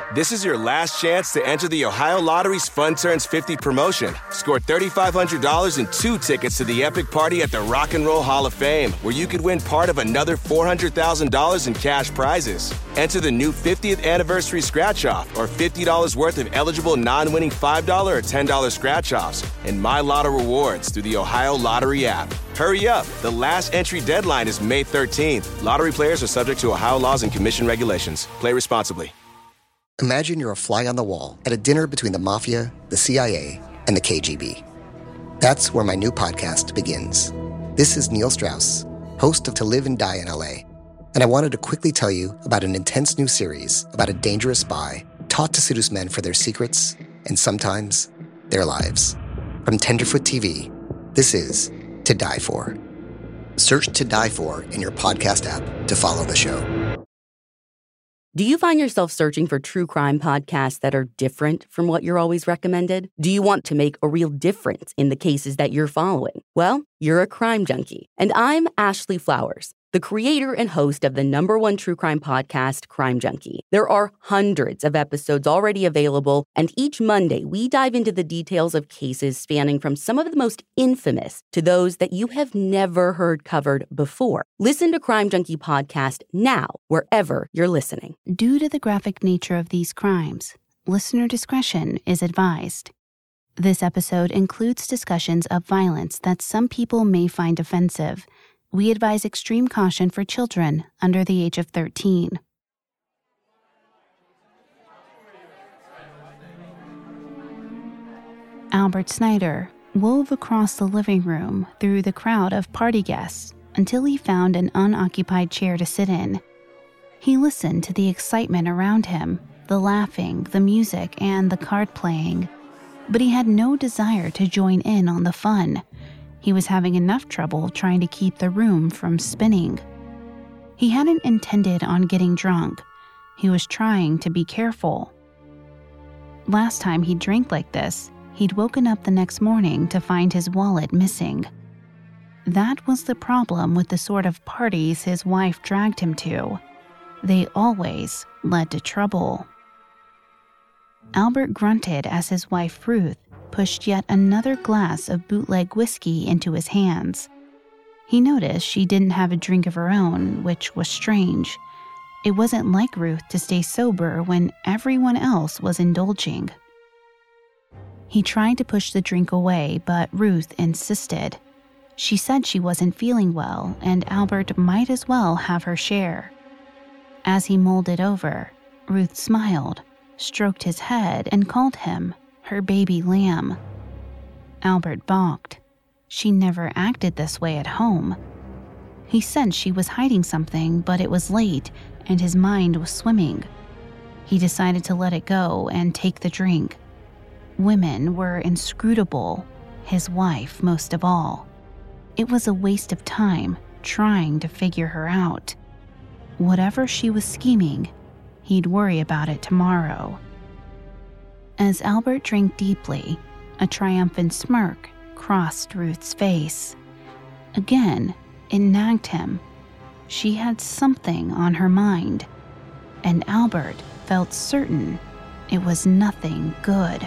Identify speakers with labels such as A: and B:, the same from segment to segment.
A: This is your last chance to enter the Ohio Lottery's Fun Turns 50 promotion. Score $3,500 and 2 tickets to the epic party at the Rock and Roll Hall of Fame, where you could win part of another $400,000 in cash prizes. Enter the new 50th anniversary scratch-off or $50 worth of eligible non-winning $5 or $10 scratch-offs and My Lotto rewards through the Ohio Lottery app. Hurry up. The last entry deadline is May 13th. Lottery players are subject to Ohio laws and commission regulations. Play responsibly.
B: Imagine you're a fly on the wall at a dinner between the mafia, the CIA, and the KGB. That's where my new podcast begins. This is Neil Strauss, host of To Live and Die in LA, and I wanted to quickly tell you about an intense new series about a dangerous spy taught to seduce men for their secrets and sometimes their lives. From Tenderfoot TV, this is To Die For. Search To Die For in your podcast app to follow the show.
C: Do you find yourself searching for true crime podcasts that are different from what you're always recommended? Do you want to make a real difference in the cases that you're following? Well, you're a crime junkie. And I'm Ashley Flowers, the creator and host of the #1 true crime podcast, Crime Junkie. There are hundreds of episodes already available, and each Monday we dive into the details of cases spanning from some of the most infamous to those that you have never heard covered before. Listen to Crime Junkie podcast now, wherever you're listening.
D: Due to the graphic nature of these crimes, listener discretion is advised. This episode includes discussions of violence that some people may find offensive. We advise extreme caution for children under the age of 13. Albert Snyder wove across the living room through the crowd of party guests until he found an unoccupied chair to sit in. He listened to the excitement around him, the laughing, the music, and the card playing, but he had no desire to join in on the fun. He was having enough trouble trying to keep the room from spinning. He hadn't intended on getting drunk. He was trying to be careful. Last time he drank like this, he'd woken up the next morning to find his wallet missing. That was the problem with the sort of parties his wife dragged him to. They always led to trouble. Albert grunted as his wife, Ruth, pushed yet another glass of bootleg whiskey into his hands. He noticed she didn't have a drink of her own, which was strange. It wasn't like Ruth to stay sober when everyone else was indulging. He tried to push the drink away, but Ruth insisted. She said she wasn't feeling well, and Albert might as well have her share. As he mulled it over, Ruth smiled, stroked his head, and called him her baby lamb. Albert balked. She never acted this way at home. He sensed she was hiding something, but it was late, and his mind was swimming. He decided to let it go and take the drink. Women were inscrutable, his wife most of all. It was a waste of time trying to figure her out. Whatever she was scheming, he'd worry about it tomorrow. As Albert drank deeply, a triumphant smirk crossed Ruth's face. Again, it nagged him. She had something on her mind, and Albert felt certain it was nothing good.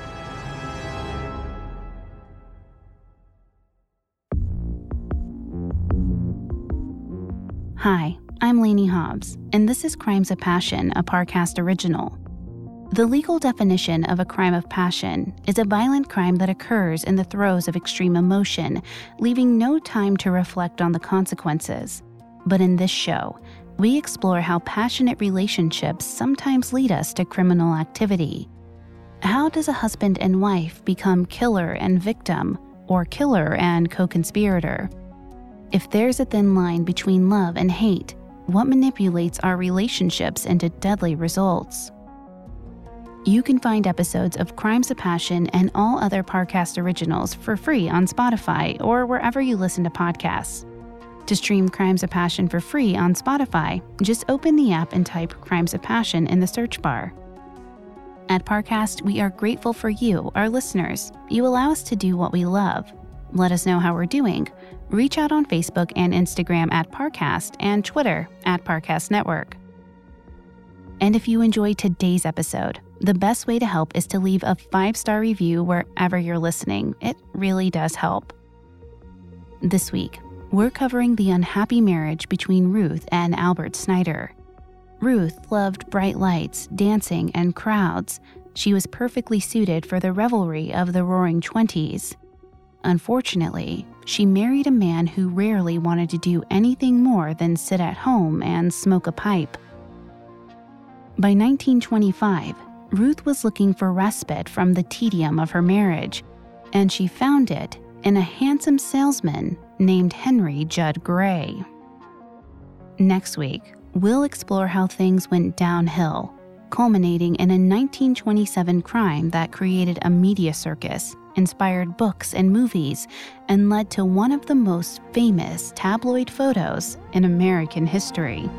D: Hi, I'm Lainey Hobbs, and this is Crimes of Passion, a Parcast original. The legal definition of a crime of passion is a violent crime that occurs in the throes of extreme emotion, leaving no time to reflect on the consequences. But in this show, we explore how passionate relationships sometimes lead us to criminal activity. How does a husband and wife become killer and victim, or killer and co-conspirator? If there's a thin line between love and hate, what manipulates our relationships into deadly results? You can find episodes of Crimes of Passion and all other Parcast originals for free on Spotify or wherever you listen to podcasts. To stream Crimes of Passion for free on Spotify, just open the app and type Crimes of Passion in the search bar. At Parcast, we are grateful for you, our listeners. You allow us to do what we love. Let us know how we're doing. Reach out on Facebook and Instagram at Parcast and Twitter at Parcast Network. And if you enjoyed today's episode, the best way to help is to leave a 5-star review wherever you're listening. It really does help. This week, we're covering the unhappy marriage between Ruth and Albert Snyder. Ruth loved bright lights, dancing, and crowds. She was perfectly suited for the revelry of the Roaring '20s. Unfortunately, she married a man who rarely wanted to do anything more than sit at home and smoke a pipe. By 1925, Ruth was looking for respite from the tedium of her marriage, and she found it in a handsome salesman named Henry Judd Gray. Next week, we'll explore how things went downhill, culminating in a 1927 crime that created a media circus, inspired books and movies, and led to one of the most famous tabloid photos in American history.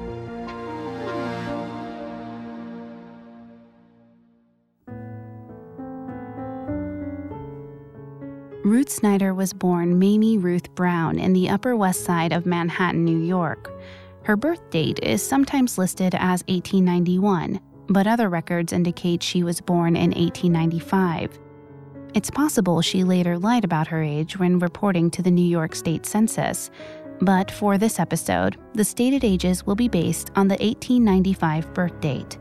D: Ruth Snyder was born Mamie Ruth Brown in the Upper West Side of Manhattan, New York. Her birth date is sometimes listed as 1891, but other records indicate she was born in 1895. It's possible she later lied about her age when reporting to the New York State Census, but for this episode, the stated ages will be based on the 1895 birth date.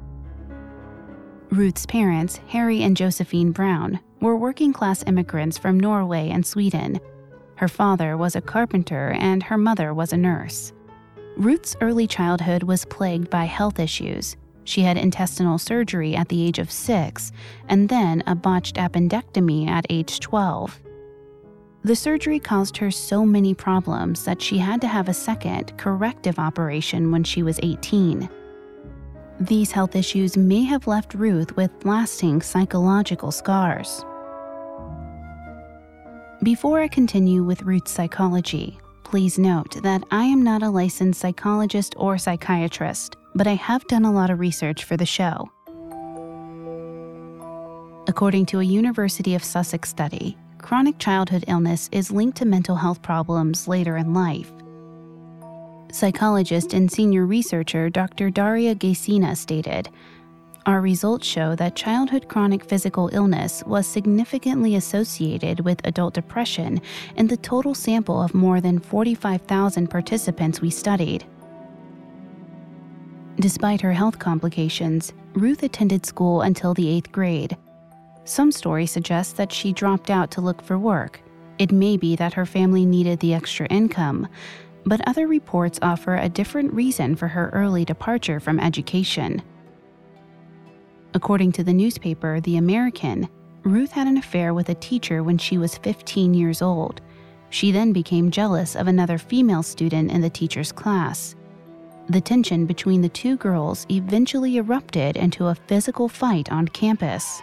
D: Ruth's parents, Harry and Josephine Brown, were working-class immigrants from Norway and Sweden. Her father was a carpenter and her mother was a nurse. Ruth's early childhood was plagued by health issues. She had intestinal surgery at the age of 6 and then a botched appendectomy at age 12. The surgery caused her so many problems that she had to have a second, corrective operation when she was 18. These health issues may have left Ruth with lasting psychological scars. Before I continue with Ruth's psychology, please note that I am not a licensed psychologist or psychiatrist, but I have done a lot of research for the show. According to a University of Sussex study, chronic childhood illness is linked to mental health problems later in life. Psychologist and senior researcher Dr. Daria Gaisina stated, "Our results show that childhood chronic physical illness was significantly associated with adult depression in the total sample of more than 45,000 participants we studied." Despite her health complications, Ruth attended school until the 8th grade. Some stories suggest that she dropped out to look for work. It may be that her family needed the extra income, but other reports offer a different reason for her early departure from education. According to the newspaper The American, Ruth had an affair with a teacher when she was 15 years old. She then became jealous of another female student in the teacher's class. The tension between the two girls eventually erupted into a physical fight on campus.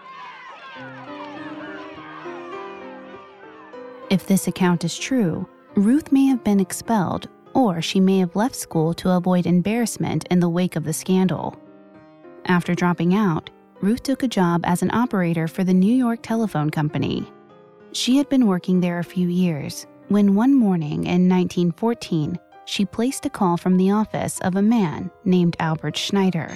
D: If this account is true, Ruth may have been expelled, or she may have left school to avoid embarrassment in the wake of the scandal. After dropping out, Ruth took a job as an operator for the New York Telephone Company. She had been working there a few years when one morning in 1914, she placed a call from the office of a man named Albert Snyder.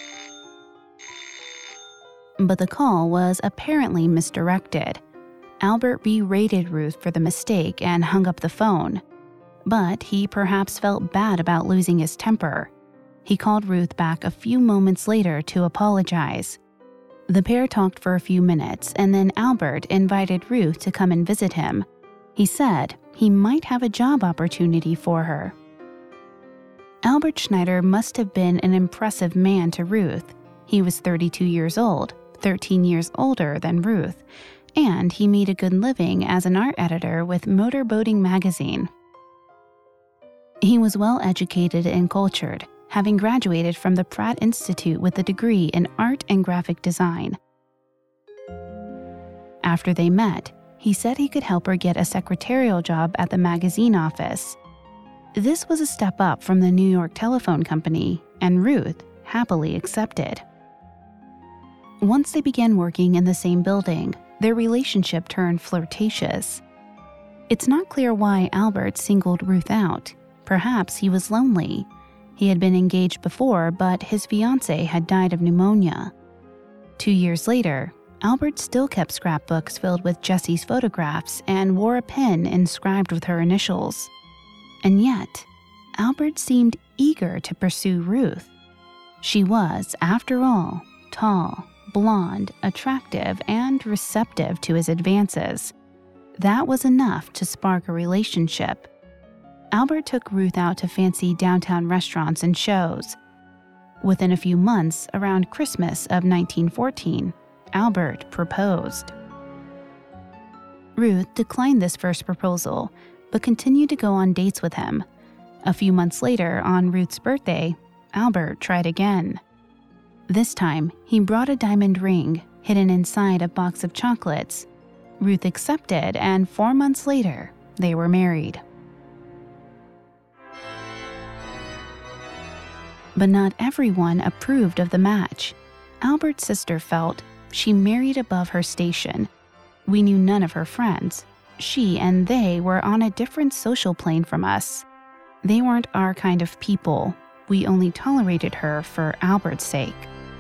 D: But the call was apparently misdirected. Albert berated Ruth for the mistake and hung up the phone. But he perhaps felt bad about losing his temper. He called Ruth back a few moments later to apologize. The pair talked for a few minutes, and then Albert invited Ruth to come and visit him. He said he might have a job opportunity for her. Albert Snyder must have been an impressive man to Ruth. He was 32 years old, 13 years older than Ruth, and he made a good living as an art editor with Motor Boating magazine. He was well educated and cultured, having graduated from the Pratt Institute with a degree in art and graphic design. After they met, he said he could help her get a secretarial job at the magazine office. This was a step up from the New York Telephone Company, and Ruth happily accepted. Once they began working in the same building, their relationship turned flirtatious. It's not clear why Albert singled Ruth out. Perhaps he was lonely. He had been engaged before, but his fiancée had died of pneumonia. 2 years later, Albert still kept scrapbooks filled with Jessie's photographs and wore a pin inscribed with her initials. And yet, Albert seemed eager to pursue Ruth. She was, after all, tall, blonde, attractive, and receptive to his advances. That was enough to spark a relationship. Albert took Ruth out to fancy downtown restaurants and shows. Within a few months, around Christmas of 1914, Albert proposed. Ruth declined this first proposal, but continued to go on dates with him. A few months later, on Ruth's birthday, Albert tried again. This time, he brought a diamond ring hidden inside a box of chocolates. Ruth accepted, and 4 months later, they were married. But not everyone approved of the match. Albert's sister felt she married above her station. We knew none of her friends. She and they were on a different social plane from us. They weren't our kind of people. We only tolerated her for Albert's sake.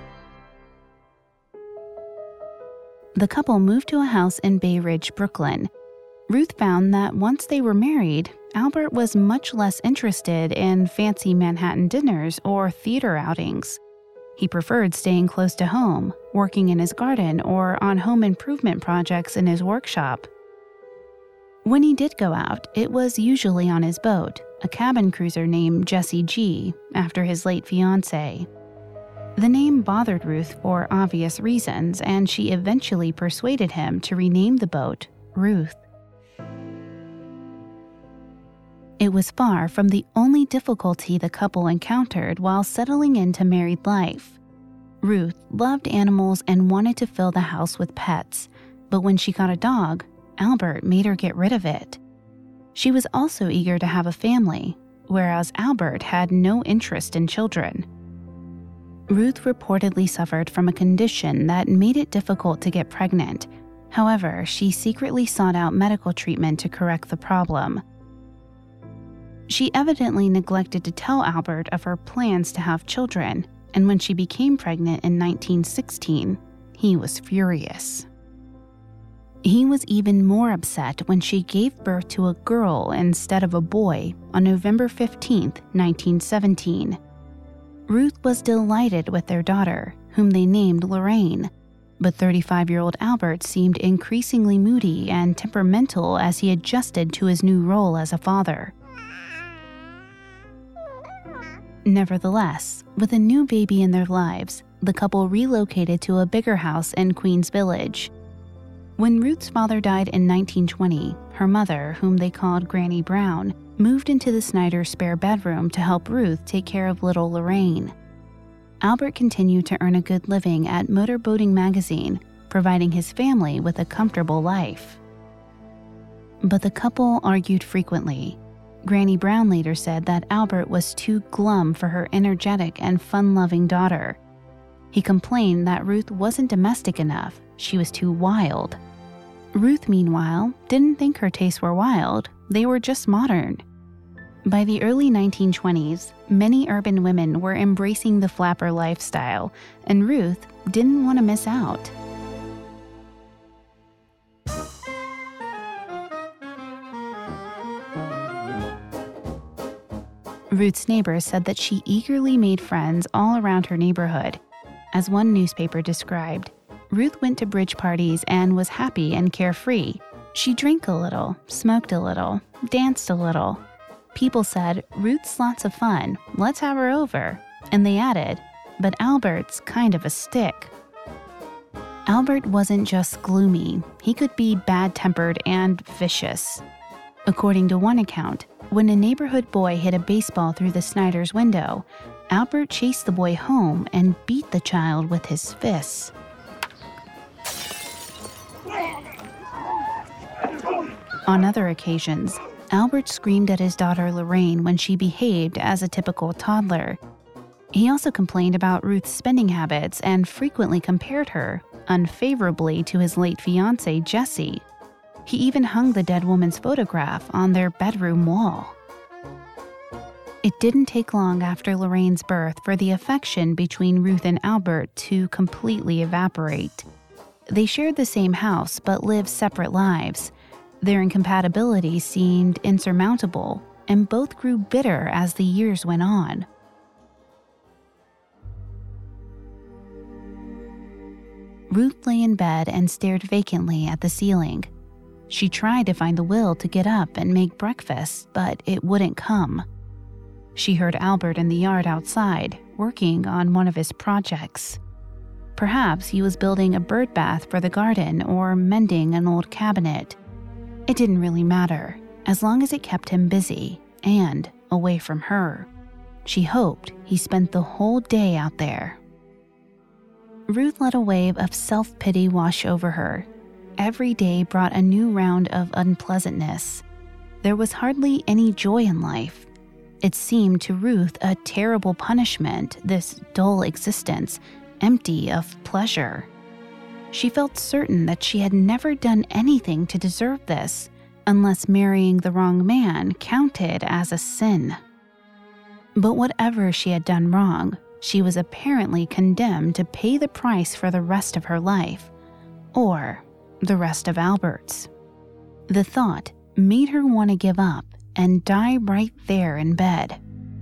D: The couple moved to a house in Bay Ridge, Brooklyn. Ruth found that once they were married, Albert was much less interested in fancy Manhattan dinners or theater outings. He preferred staying close to home, working in his garden, or on home improvement projects in his workshop. When he did go out, it was usually on his boat, a cabin cruiser named Jessie G, after his late fiancée. The name bothered Ruth for obvious reasons, and she eventually persuaded him to rename the boat Ruth. It was far from the only difficulty the couple encountered while settling into married life. Ruth loved animals and wanted to fill the house with pets, but when she got a dog, Albert made her get rid of it. She was also eager to have a family, whereas Albert had no interest in children. Ruth reportedly suffered from a condition that made it difficult to get pregnant. However, she secretly sought out medical treatment to correct the problem. She evidently neglected to tell Albert of her plans to have children, and when she became pregnant in 1916, he was furious. He was even more upset when she gave birth to a girl instead of a boy on November 15, 1917. Ruth was delighted with their daughter, whom they named Lorraine, but 35-year-old Albert seemed increasingly moody and temperamental as he adjusted to his new role as a father. Nevertheless, with a new baby in their lives, the couple relocated to a bigger house in Queens Village. When Ruth's father died in 1920, her mother, whom they called Granny Brown, moved into the Snyder's spare bedroom to help Ruth take care of little Lorraine. Albert continued to earn a good living at Motor Boating Magazine, providing his family with a comfortable life. But the couple argued frequently. Granny Brown later said that Albert was too glum for her energetic and fun-loving daughter. He complained that Ruth wasn't domestic enough, she was too wild. Ruth, meanwhile, didn't think her tastes were wild, they were just modern. By the early 1920s, many urban women were embracing the flapper lifestyle, and Ruth didn't want to miss out. Ruth's neighbors said that she eagerly made friends all around her neighborhood. As one newspaper described, Ruth went to bridge parties and was happy and carefree. She drank a little, smoked a little, danced a little. People said, "Ruth's lots of fun, let's have her over." And they added, "But Albert's kind of a stick." Albert wasn't just gloomy, he could be bad-tempered and vicious. According to one account, when a neighborhood boy hit a baseball through the Snyder's window, Albert chased the boy home and beat the child with his fists. On other occasions, Albert screamed at his daughter Lorraine when she behaved as a typical toddler. He also complained about Ruth's spending habits and frequently compared her unfavorably to his late fiancée, Jessie. He even hung the dead woman's photograph on their bedroom wall. It didn't take long after Lorraine's birth for the affection between Ruth and Albert to completely evaporate. They shared the same house but lived separate lives. Their incompatibility seemed insurmountable, and both grew bitter as the years went on. Ruth lay in bed and stared vacantly at the ceiling. She tried to find the will to get up and make breakfast, but it wouldn't come. She heard Albert in the yard outside, working on one of his projects. Perhaps he was building a bird bath for the garden or mending an old cabinet. It didn't really matter, as long as it kept him busy and away from her. She hoped he spent the whole day out there. Ruth let a wave of self-pity wash over her. Every day brought a new round of unpleasantness. There was hardly any joy in life. It seemed to Ruth a terrible punishment, this dull existence, empty of pleasure. She felt certain that she had never done anything to deserve this, unless marrying the wrong man counted as a sin. But whatever she had done wrong, she was apparently condemned to pay the price for the rest of her life, or the rest of Albert's. The thought made her want to give up and die right there in bed.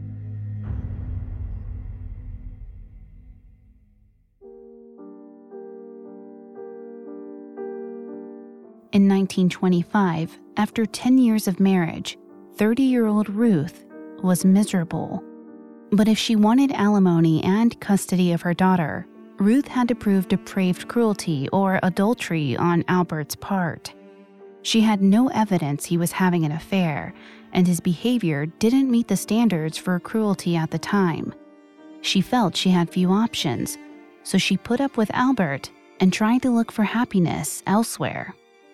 D: In 1925, after 10 years of marriage, 30-year-old Ruth was miserable. But if she wanted alimony and custody of her daughter, Ruth had to prove depraved cruelty or adultery on Albert's part. She had no evidence he was having an affair, and his behavior didn't meet the standards for cruelty at the time. She felt she had few options, so she put up with Albert and tried to look for happiness elsewhere.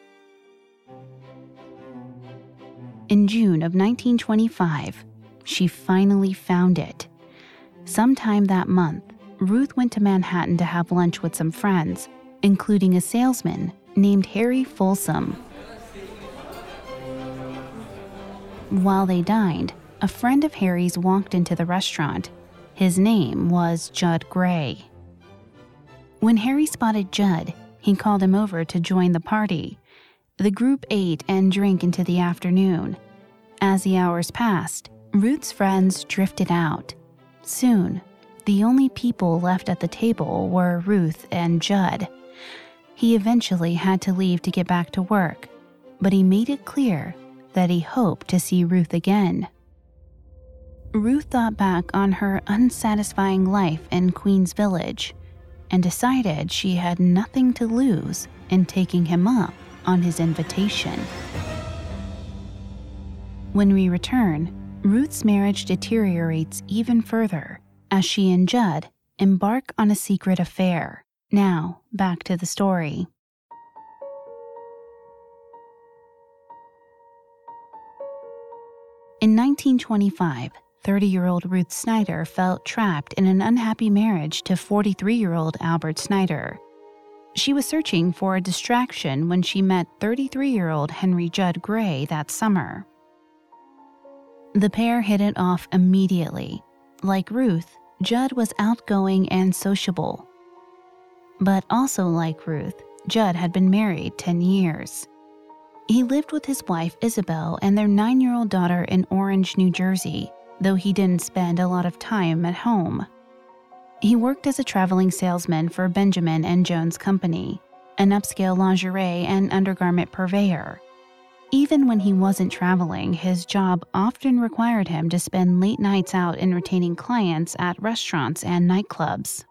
D: In June of 1925, she finally found it. Sometime that month, Ruth went to Manhattan to have lunch with some friends, including a salesman named Harry Folsom. While they dined, a friend of Harry's walked into the restaurant. His name was Judd Gray. When Harry spotted Judd, he called him over to join the party. The group ate and drank into the afternoon. As the hours passed, Ruth's friends drifted out. Soon, the only people left at the table were Ruth and Judd. He eventually had to leave to get back to work, but he made it clear that he hoped to see Ruth again. Ruth thought back on her unsatisfying life in Queens Village and decided she had nothing to lose in taking him up on his invitation. When we return, Ruth's marriage deteriorates even further as she and Judd embark on a secret affair. Now, back to the story. In 1925, 30-year-old Ruth Snyder felt trapped in an unhappy marriage to 43-year-old Albert Snyder. She was searching for a distraction when she met 33-year-old Henry Judd Gray that summer. The pair hit it off immediately. Like Ruth, Judd was outgoing and sociable. But also like Ruth, Judd had been married 10 years. He lived with his wife Isabel and their 9-year-old daughter in Orange, New Jersey, though he didn't spend a lot of time at home. He worked as a traveling salesman for Benjamin and Jones Company, an upscale lingerie and undergarment purveyor. Even when he wasn't traveling, his job often required him to spend late nights out entertaining clients at restaurants and nightclubs.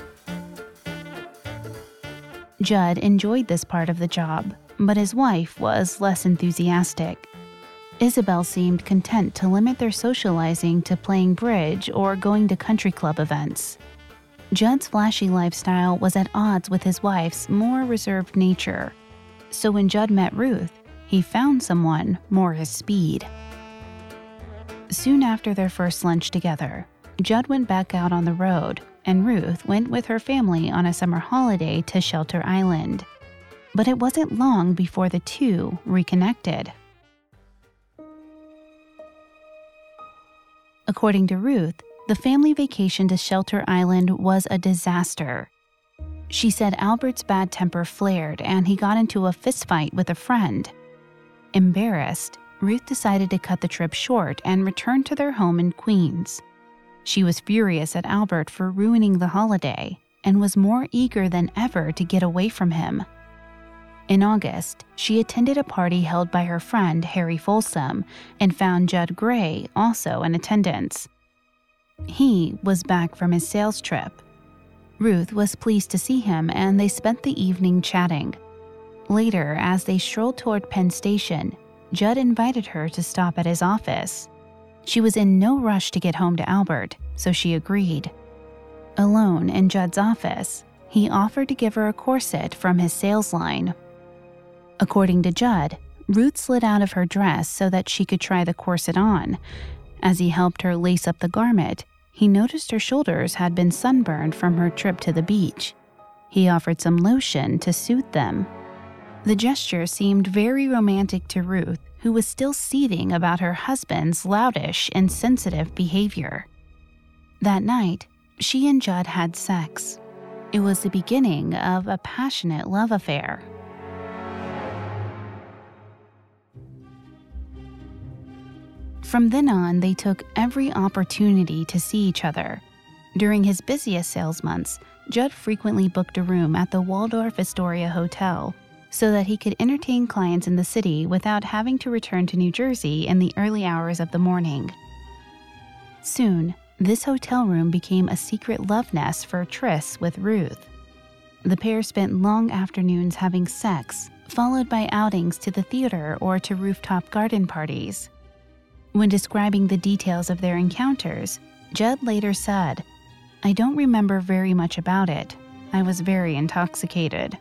D: Judd enjoyed this part of the job, but his wife was less enthusiastic. Isabel seemed content to limit their socializing to playing bridge or going to country club events. Judd's flashy lifestyle was at odds with his wife's more reserved nature, so when Judd met Ruth, he found someone more his speed. Soon after their first lunch together, Judd went back out on the road, and Ruth went with her family on a summer holiday to Shelter Island. But it wasn't long before the two reconnected. According to Ruth, the family vacation to Shelter Island was a disaster. She said Albert's bad temper flared and he got into a fistfight with a friend. Embarrassed, Ruth decided to cut the trip short and return to their home in Queens. She was furious at Albert for ruining the holiday and was more eager than ever to get away from him. In August, she attended a party held by her friend Harry Folsom and found Judd Gray also in attendance. He was back from his sales trip. Ruth was pleased to see him and they spent the evening chatting. Later, as they strolled toward Penn Station, Judd invited her to stop at his office. She was in no rush to get home to Albert, so she agreed. Alone in Judd's office, he offered to give her a corset from his sales line. According to Judd, Ruth slid out of her dress so that she could try the corset on. As he helped her lace up the garment, he noticed her shoulders had been sunburned from her trip to the beach. He offered some lotion to soothe them. The gesture seemed very romantic to Ruth, who was still seething about her husband's loutish, insensitive behavior. That night, she and Judd had sex. It was the beginning of a passionate love affair. From then on, they took every opportunity to see each other. During his busiest sales months, Judd frequently booked a room at the Waldorf Astoria Hotel so that he could entertain clients in the city without having to return to New Jersey in the early hours of the morning. Soon, this hotel room became a secret love nest for Tris with Ruth. The pair spent long afternoons having sex, followed by outings to the theater or to rooftop garden parties. When describing the details of their encounters, Judd later said, "I don't remember very much about it. I was very intoxicated."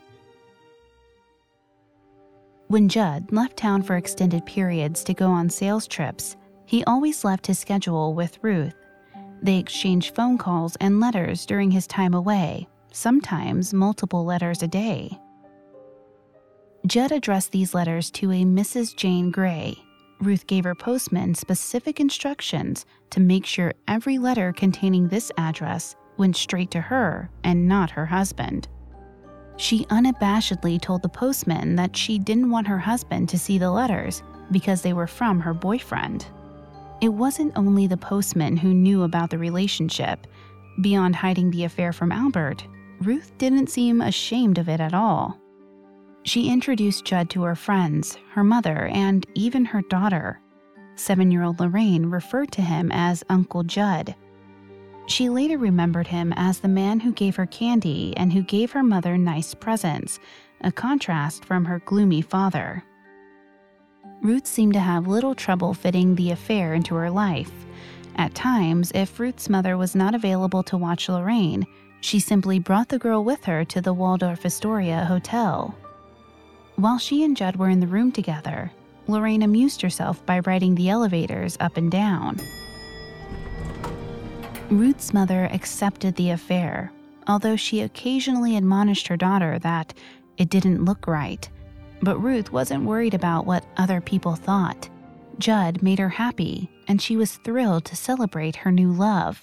D: When Judd left town for extended periods to go on sales trips, he always left his schedule with Ruth. They exchanged phone calls and letters during his time away, sometimes multiple letters a day. Judd addressed these letters to a Mrs. Jane Gray. Ruth gave her postman specific instructions to make sure every letter containing this address went straight to her and not her husband. She unabashedly told the postman that she didn't want her husband to see the letters because they were from her boyfriend. It wasn't only the postman who knew about the relationship. Beyond hiding the affair from Albert, Ruth didn't seem ashamed of it at all. She introduced Judd to her friends, her mother, and even her daughter. 7-year-old Lorraine referred to him as Uncle Judd. She later remembered him as the man who gave her candy and who gave her mother nice presents, a contrast from her gloomy father. Ruth seemed to have little trouble fitting the affair into her life. At times, if Ruth's mother was not available to watch Lorraine, she simply brought the girl with her to the Waldorf Astoria Hotel. While she and Judd were in the room together, Lorraine amused herself by riding the elevators up and down. Ruth's mother accepted the affair, although she occasionally admonished her daughter that it didn't look right. But Ruth wasn't worried about what other people thought. Judd made her happy, and she was thrilled to celebrate her new love.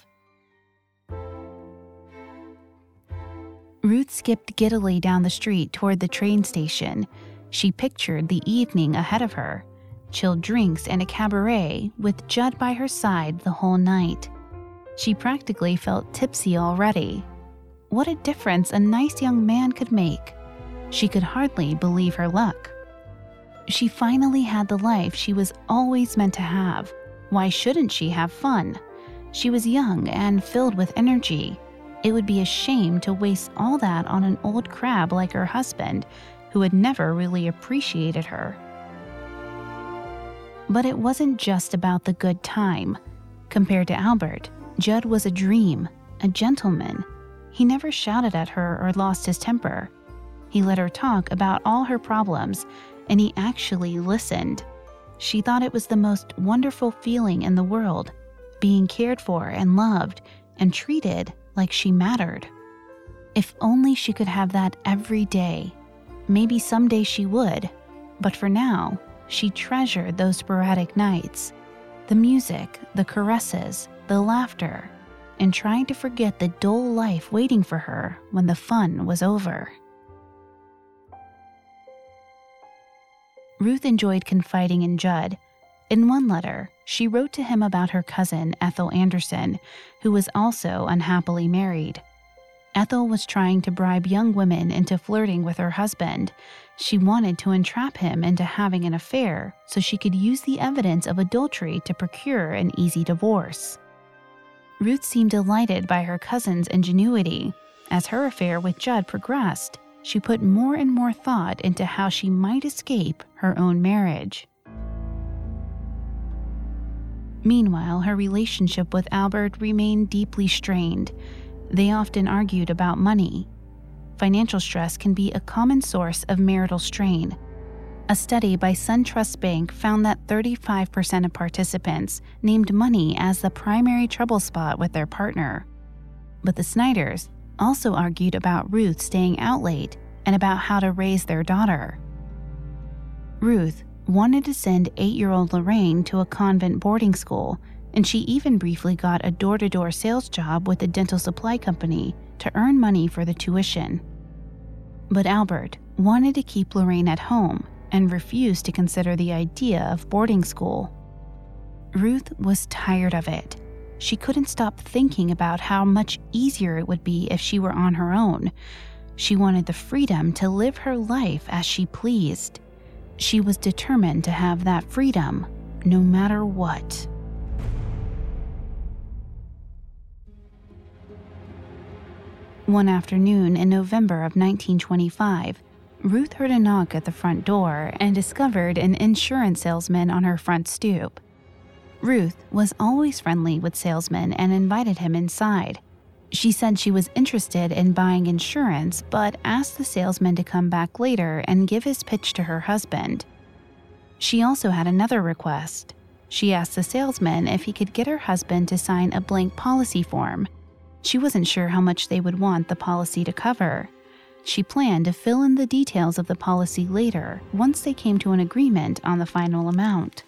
D: Ruth skipped giddily down the street toward the train station. She pictured the evening ahead of her, chilled drinks and a cabaret with Judd by her side the whole night. She practically felt tipsy already. What a difference a nice young man could make. She could hardly believe her luck. She finally had the life she was always meant to have. Why shouldn't she have fun? She was young and filled with energy. It would be a shame to waste all that on an old crab like her husband, who had never really appreciated her. But it wasn't just about the good time. Compared to Albert, Judd was a dream, a gentleman. He never shouted at her or lost his temper. He let her talk about all her problems, and he actually listened. She thought it was the most wonderful feeling in the world, being cared for and loved and treated like she mattered. If only she could have that every day. Maybe someday she would, but for now, she treasured those sporadic nights. The music, the caresses, the laughter, and trying to forget the dull life waiting for her when the fun was over. Ruth enjoyed confiding in Judd. In one letter, she wrote to him about her cousin, Ethel Anderson, who was also unhappily married. Ethel was trying to bribe young women into flirting with her husband. She wanted to entrap him into having an affair so she could use the evidence of adultery to procure an easy divorce. Ruth seemed delighted by her cousin's ingenuity. As her affair with Judd progressed, she put more and more thought into how she might escape her own marriage. Meanwhile, her relationship with Albert remained deeply strained. They often argued about money. Financial stress can be a common source of marital strain. A study by SunTrust Bank found that 35% of participants named money as the primary trouble spot with their partner. But the Snyders also argued about Ruth staying out late and about how to raise their daughter. Ruth wanted to send 8-year-old Lorraine to a convent boarding school, and she even briefly got a door-to-door sales job with a dental supply company to earn money for the tuition. But Albert wanted to keep Lorraine at home and refused to consider the idea of boarding school. Ruth was tired of it. She couldn't stop thinking about how much easier it would be if she were on her own. She wanted the freedom to live her life as she pleased. She was determined to have that freedom, no matter what. One afternoon in November of 1925, Ruth heard a knock at the front door and discovered an insurance salesman on her front stoop. Ruth was always friendly with salesmen and invited him inside. She said she was interested in buying insurance, but asked the salesman to come back later and give his pitch to her husband. She also had another request. She asked the salesman if he could get her husband to sign a blank policy form. She wasn't sure how much they would want the policy to cover. She planned to fill in the details of the policy later, once they came to an agreement on the final amount.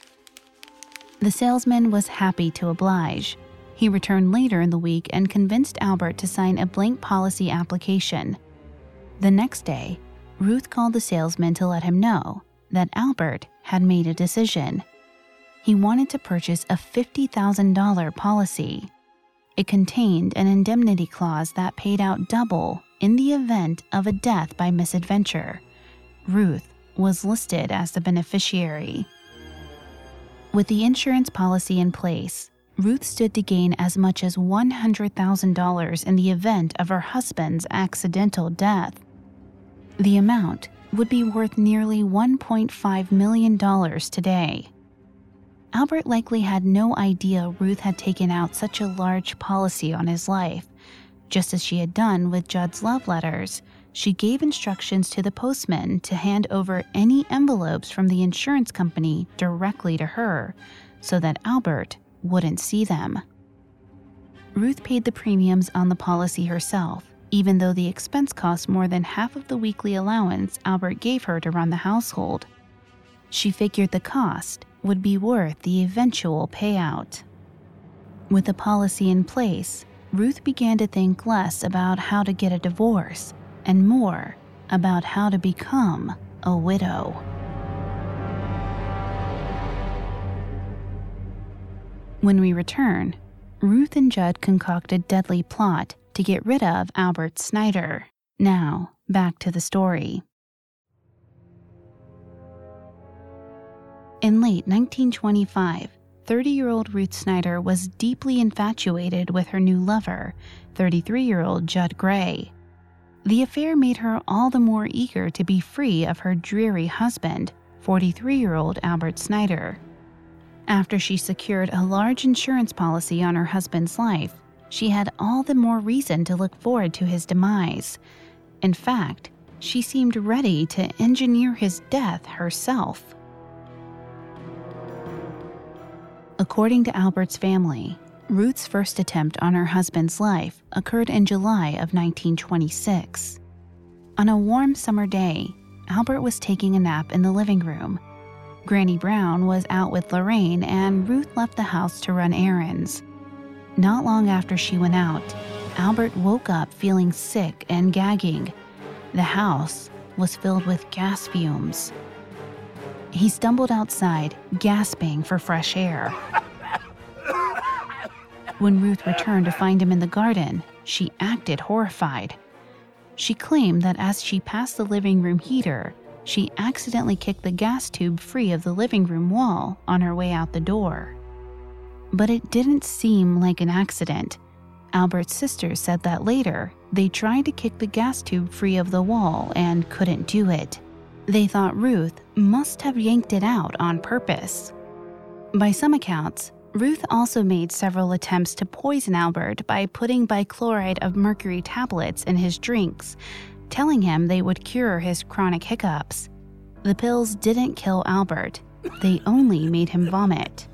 D: The salesman was happy to oblige. He returned later in the week and convinced Albert to sign a blank policy application. The next day, Ruth called the salesman to let him know that Albert had made a decision. He wanted to purchase a $50,000 policy. It contained an indemnity clause that paid out double in the event of a death by misadventure. Ruth was listed as the beneficiary. With the insurance policy in place, Ruth stood to gain as much as $100,000 in the event of her husband's accidental death. The amount would be worth nearly $1.5 million today. Albert likely had no idea Ruth had taken out such a large policy on his life. Just as she had done with Judd's love letters, she gave instructions to the postman to hand over any envelopes from the insurance company directly to her, so that Albert wouldn't see them. Ruth paid the premiums on the policy herself, even though the expense cost more than half of the weekly allowance Albert gave her to run the household. She figured the cost would be worth the eventual payout. With the policy in place, Ruth began to think less about how to get a divorce and more about how to become a widow. When we return, Ruth and Judd concoct a deadly plot to get rid of Albert Snyder. Now, back to the story. In late 1925, 30-year-old Ruth Snyder was deeply infatuated with her new lover, 33-year-old Judd Gray. The affair made her all the more eager to be free of her dreary husband, 43-year-old Albert Snyder. After she secured a large insurance policy on her husband's life, she had all the more reason to look forward to his demise. In fact, she seemed ready to engineer his death herself. According to Albert's family, Ruth's first attempt on her husband's life occurred in July of 1926. On a warm summer day, Albert was taking a nap in the living room. Granny Brown was out with Lorraine, and Ruth left the house to run errands. Not long after she went out, Albert woke up feeling sick and gagging. The house was filled with gas fumes. He stumbled outside, gasping for fresh air. When Ruth returned to find him in the garden, she acted horrified. She claimed that as she passed the living room heater, she accidentally kicked the gas tube free of the living room wall on her way out the door. But it didn't seem like an accident. Albert's sister said that later, they tried to kick the gas tube free of the wall and couldn't do it. They thought Ruth must have yanked it out on purpose. By some accounts, Ruth also made several attempts to poison Albert by putting bichloride of mercury tablets in his drinks, telling him they would cure his chronic hiccups. The pills didn't kill Albert. They only made him vomit.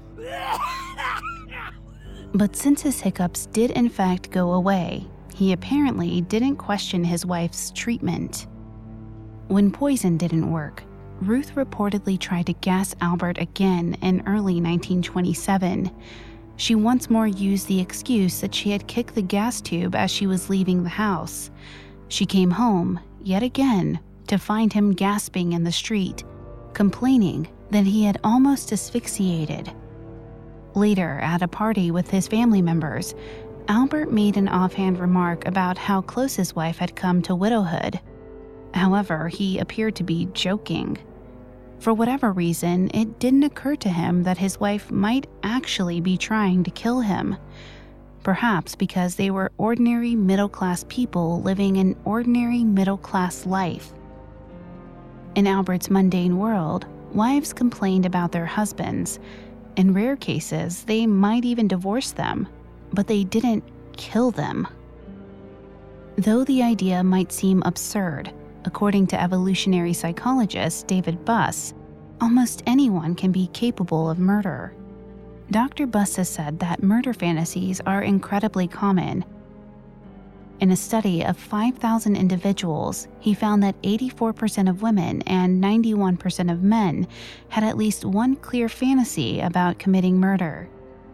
D: But since his hiccups did in fact go away, he apparently didn't question his wife's treatment. When poison didn't work, Ruth reportedly tried to gas Albert again in early 1927. She once more used the excuse that she had kicked the gas tube as she was leaving the house. She came home, yet again, to find him gasping in the street, complaining that he had almost asphyxiated. Later, at a party with his family members, Albert made an offhand remark about how close his wife had come to widowhood. However, he appeared to be joking. For whatever reason, it didn't occur to him that his wife might actually be trying to kill him. Perhaps because they were ordinary middle-class people living an ordinary middle-class life. In Albert's mundane world, wives complained about their husbands. In rare cases, they might even divorce them, but they didn't kill them. Though the idea might seem absurd, according to evolutionary psychologist David Buss, almost anyone can be capable of murder. Dr. Buss has said that murder fantasies are incredibly common. In a study of 5,000 individuals, he found that 84% of women and 91% of men had at least one clear fantasy about committing murder.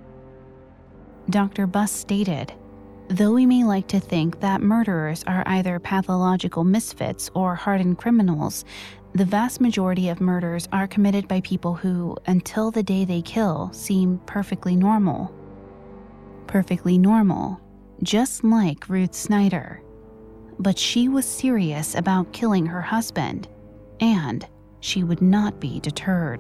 D: Dr. Buss stated, "Though we may like to think that murderers are either pathological misfits or hardened criminals, the vast majority of murders are committed by people who, until the day they kill, seem perfectly normal. Perfectly normal, just like Ruth Snyder. But she was serious about killing her husband, and she would not be deterred."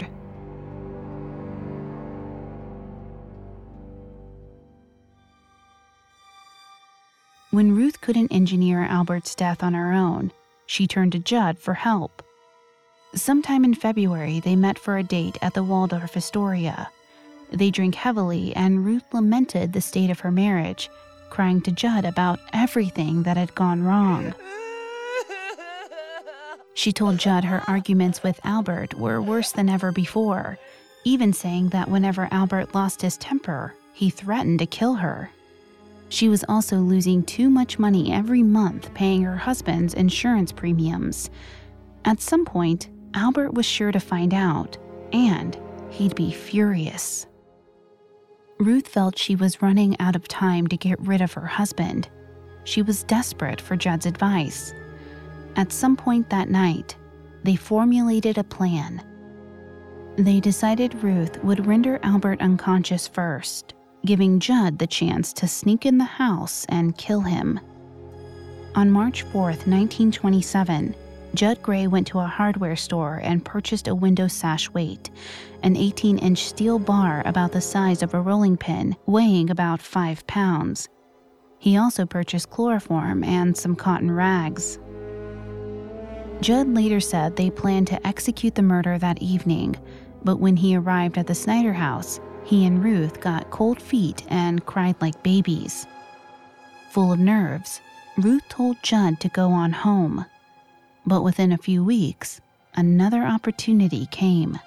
D: When Ruth couldn't engineer Albert's death on her own, she turned to Judd for help. Sometime in February, they met for a date at the Waldorf Astoria. They drank heavily, and Ruth lamented the state of her marriage, crying to Judd about everything that had gone wrong. She told Judd her arguments with Albert were worse than ever before, even saying that whenever Albert lost his temper, he threatened to kill her. She was also losing too much money every month paying her husband's insurance premiums. At some point, Albert was sure to find out, and he'd be furious. Ruth felt she was running out of time to get rid of her husband. She was desperate for Judd's advice. At some point that night, they formulated a plan. They decided Ruth would render Albert unconscious first, giving Judd the chance to sneak in the house and kill him. On March 4th, 1927, Judd Gray went to a hardware store and purchased a window sash weight, an 18-inch steel bar about the size of a rolling pin, weighing about 5 pounds. He also purchased chloroform and some cotton rags. Judd later said they planned to execute the murder that evening, but when he arrived at the Snyder house, he and Ruth got cold feet and cried like babies. Full of nerves, Ruth told Judd to go on home. But within a few weeks, another opportunity came.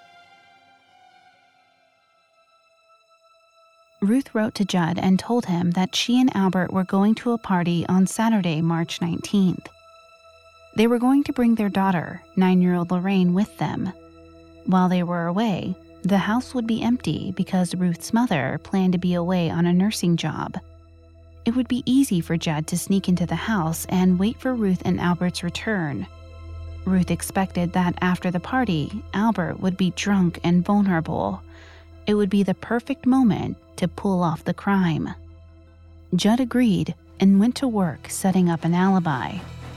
D: Ruth wrote to Judd and told him that she and Albert were going to a party on Saturday, March 19th. They were going to bring their daughter, 9-year-old Lorraine, with them. While they were away, the house would be empty because Ruth's mother planned to be away on a nursing job. it would be easy for Judd to sneak into the house and wait for Ruth and Albert's return. Ruth expected that after the party, Albert would be drunk and vulnerable. It would be the perfect moment to pull off the crime. Judd agreed and went to work setting up an alibi.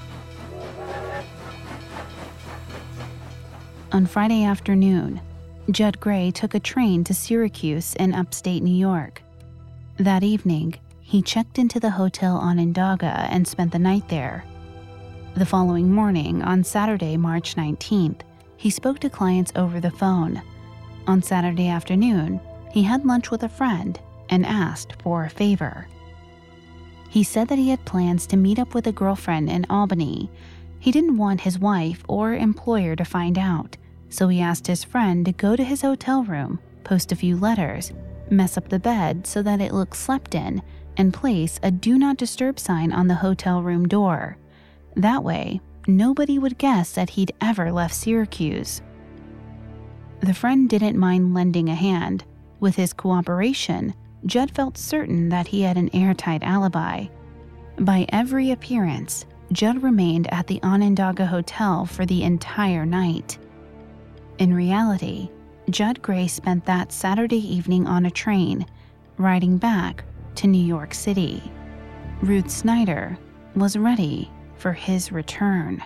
D: On Friday afternoon, Judd Gray took a train to Syracuse in upstate New York. That evening, he checked into the hotel Onondaga and spent the night there. The following morning, on Saturday, March 19th, he spoke to clients over the phone. On Saturday afternoon, he had lunch with a friend and asked for a favor. He said that he had plans to meet up with a girlfriend in Albany. He didn't want his wife or employer to find out, so he asked his friend to go to his hotel room, post a few letters, mess up the bed so that it looked slept in, and place a Do Not Disturb sign on the hotel room door. That way, nobody would guess that he'd ever left Syracuse. The friend didn't mind lending a hand. With his cooperation, Judd felt certain that he had an airtight alibi. By every appearance, Judd remained at the Onondaga Hotel for the entire night. In reality, Judd Gray spent that Saturday evening on a train, riding back to New York City. Ruth Snyder was ready for his return.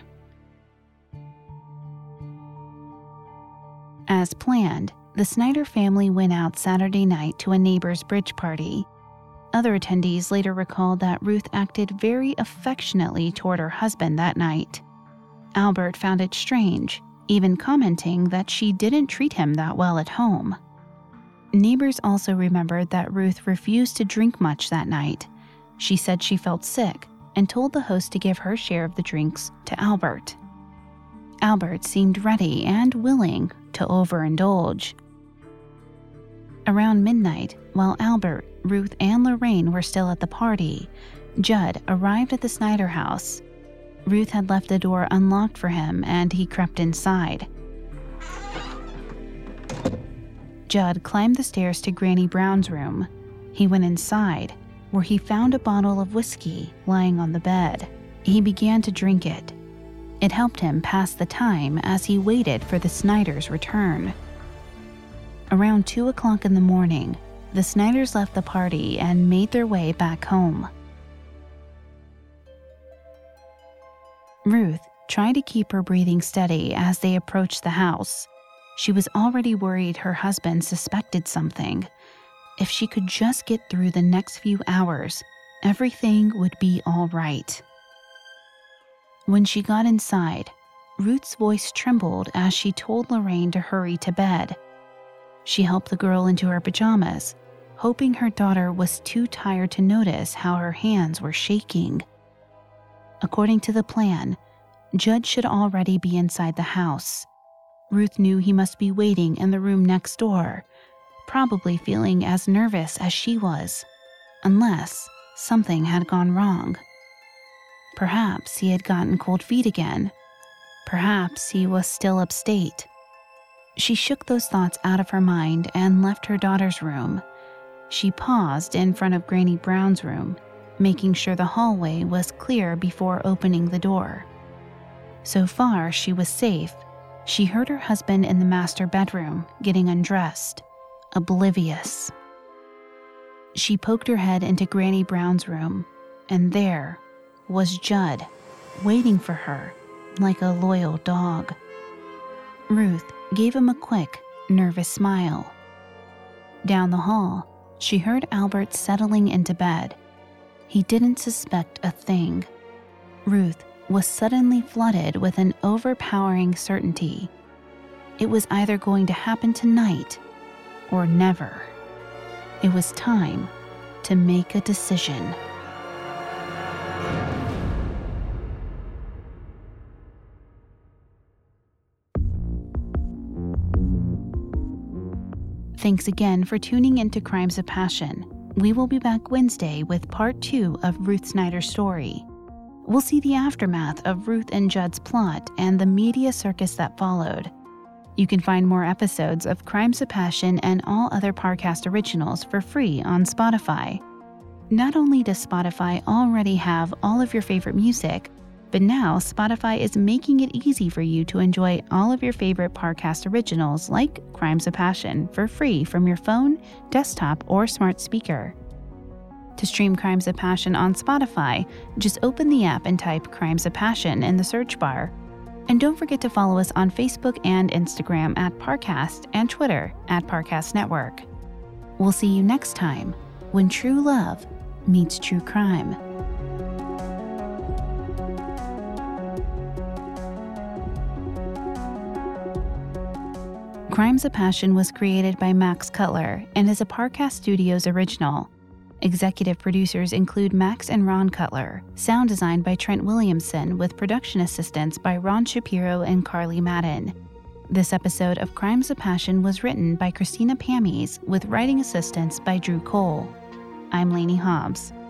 D: As planned, the Snyder family went out Saturday night to a neighbor's bridge party. Other attendees later recalled that Ruth acted very affectionately toward her husband that night. Albert found it strange, even commenting that she didn't treat him that well at home. Neighbors also remembered that Ruth refused to drink much that night. She said she felt sick and told the host to give her share of the drinks to Albert. Albert seemed ready and willing to overindulge. Around midnight, while Albert, Ruth, and Lorraine were still at the party, Judd arrived at the Snyder house. Ruth had left the door unlocked for him, and he crept inside. Judd climbed the stairs to Granny Brown's room. He went inside, where he found a bottle of whiskey lying on the bed. He began to drink it. It helped him pass the time as he waited for the Snyders' return. Around 2 o'clock in the morning, the Snyders left the party and made their way back home. Ruth tried to keep her breathing steady as they approached the house. She was already worried her husband suspected something. If she could just get through the next few hours, everything would be all right. When she got inside, Ruth's voice trembled as she told Lorraine to hurry to bed. She helped the girl into her pajamas, hoping her daughter was too tired to notice how her hands were shaking. According to the plan, Judd should already be inside the house. Ruth knew he must be waiting in the room next door, probably feeling as nervous as she was, unless something had gone wrong. Perhaps he had gotten cold feet again. Perhaps he was still upstate. She shook those thoughts out of her mind and left her daughter's room. She paused in front of Granny Brown's room, making sure the hallway was clear before opening the door. So far, she was safe. She heard her husband in the master bedroom getting undressed, oblivious. She poked her head into Granny Brown's room, and there was Judd, waiting for her like a loyal dog. Ruth gave him a quick, nervous smile. Down the hall, she heard Albert settling into bed. He didn't suspect a thing. Ruth was suddenly flooded with an overpowering certainty. It was either going to happen tonight or never. It was time to make a decision. Thanks again for tuning into Crimes of Passion. We will be back Wednesday with part 2 of Ruth Snyder's story. We'll see the aftermath of Ruth and Judd's plot and the media circus that followed. You can find more episodes of Crimes of Passion and all other Parcast originals for free on Spotify. Not only does Spotify already have all of your favorite music, but now Spotify is making it easy for you to enjoy all of your favorite Parcast originals like Crimes of Passion for free from your phone, desktop, or smart speaker. To stream Crimes of Passion on Spotify, just open the app and type Crimes of Passion in the search bar. And don't forget to follow us on Facebook and Instagram at Parcast and Twitter at Parcast Network. We'll see you next time when true love meets true crime. Crimes of Passion was created by Max Cutler and is a Parcast Studios original. Executive producers include Max and Ron Cutler, sound design by Trent Williamson with production assistance by Ron Shapiro and Carly Madden. This episode of Crimes of Passion was written by Christina Pammies with writing assistance by Drew Cole. I'm Lainey Hobbs.